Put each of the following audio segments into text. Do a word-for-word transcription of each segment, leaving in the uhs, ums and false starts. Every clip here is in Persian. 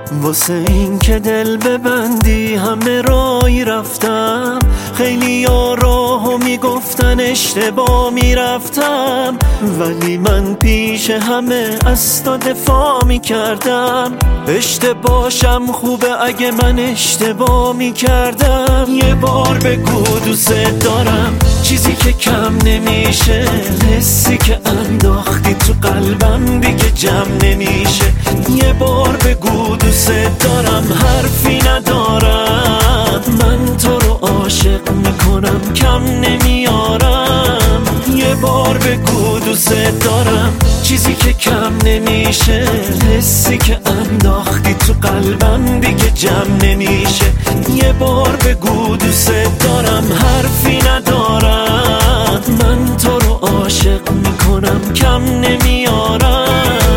واسه این که دل ببندی همه رای رفتم، خیلی یا راهو میگفتن اشتباه میرفتم، ولی من پیش همه از تو دفاع میکردم. اشتباهشم خوبه اگه من اشتباه میکردم. یه بار بگو دوست دارم، چیزی که کم نمیشه، حسی که انداختی تو قلبم دیگه جمع نمیشه. یه بار بگو دوست دارم، حرفی ندارم، من تو رو عاشق میکنم کم نمیارم. یه بار بگو دوست دارم، چیزی که کم نمیشه، حسی که انداختی تو قلبم دیگه جمع نمیشه. یه بار بگو دوست دارم، حرفی ندارم، من تو رو عاشق میکنم کم نمیارم.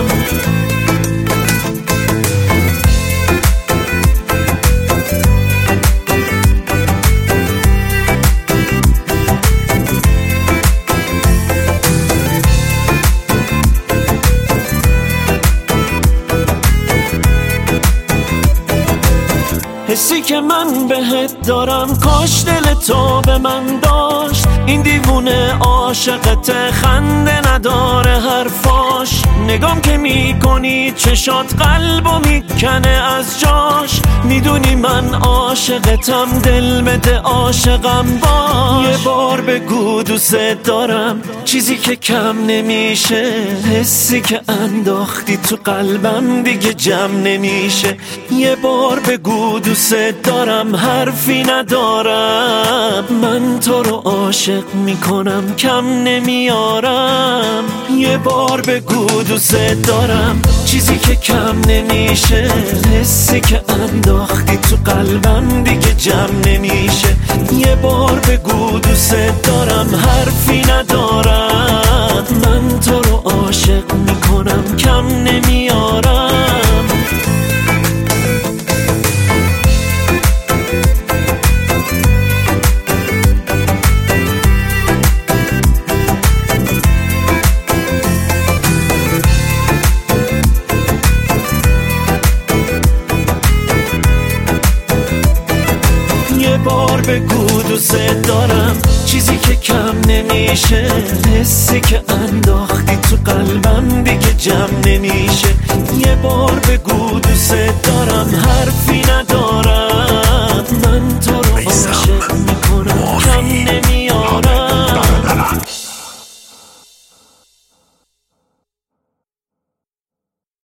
حسی که من بهت دارم، کاش دل تو به من داشت. این دیوونه عاشقت، خنده نداره حرفاش. نگام که میکنی چشات قلبو میکنه از جاش. میدونی من عاشقتم، دل بده عاشقم باش. یه بار بگو دوست دارم، چیزی که کم نمیشه، حسی که انداختی تو قلبم دیگه جمع نمیشه. یه بار بگو دوست دارم، حرفی ندارم، من تو رو عاشق میکنم کم نمیارم. یه بار بگو دوست دارم، چیزی که کم نمیشه، حسی که انداختی تو قلبم دیگه جمع نمیشه. یه بار بگو دوست دارم، حرفی ندارم، من تو رو عاشق میکنم کم نمیارم. یه بار بگو دوست دارم، چیزی که کم نمیشه، حسی که انداختی تو قلبم دیگه جمع نمیشه. یه بار بگو دوست دارم، حرفی ندارم،